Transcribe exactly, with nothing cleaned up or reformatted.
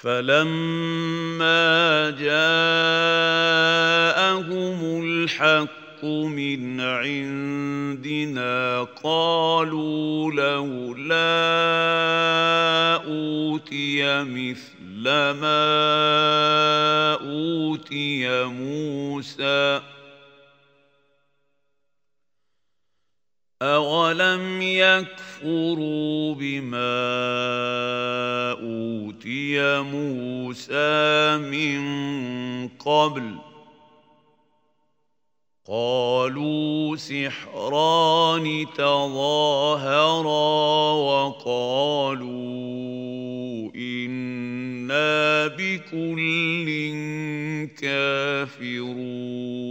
فلما جاءهم الحق من عندنا قالوا لولا أوتي مثل ما أوتي موسى أولم يكفروا بما أوتي موسى من قبل قالوا سحران تظاهرا وقالوا إنا بكل كافرون